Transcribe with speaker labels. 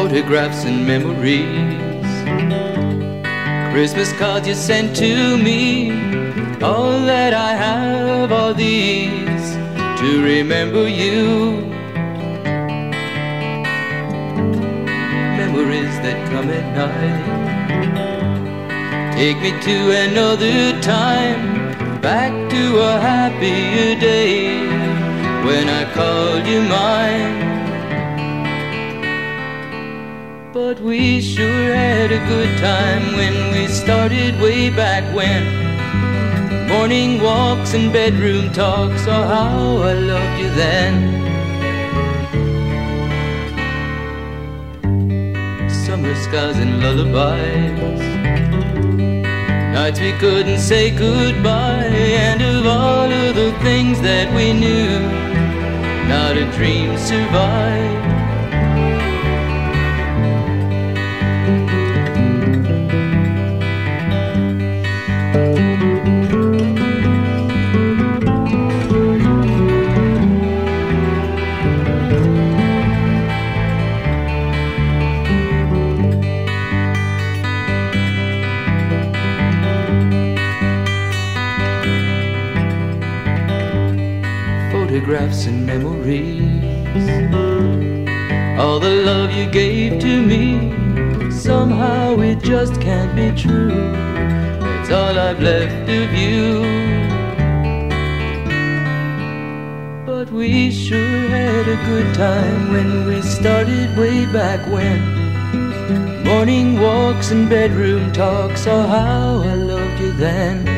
Speaker 1: photographs and memories, Christmas cards you sent to me. All that I have are these to remember you. Memories that come at night take me to another time, back to a happier day when I called you mine. But we sure had a good time when we started way back when. Morning walks and bedroom talks, oh how I loved you then. Summer skies and lullabies, nights we couldn't say goodbye, and of all of the things that we knew, not a dream survived. Photographs and memories, all the love you gave to me, somehow it just can't be true. It's all I've left of you. But we sure had a good time when we started way back when. Morning walks and bedroom talks, oh how I loved you then.